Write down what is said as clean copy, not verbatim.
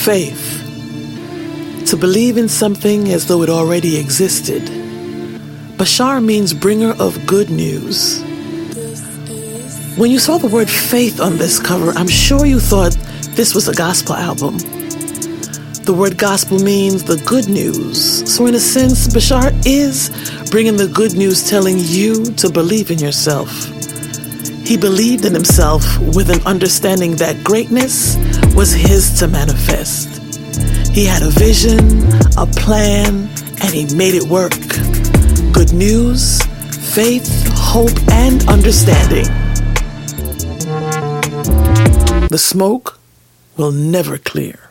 Faith. To believe in something as though it already existed. Bashar means bringer of good news. When you saw the word faith on this cover, I'm sure you thought this was a gospel album. The word gospel means the good news. So in a sense, Bashar is bringing the good news, telling you to believe in yourself. He believed in himself with an understanding that greatness was his to manifest. He had a vision, a plan, and he made it work. Good news, faith, hope, and understanding. The smoke will never clear.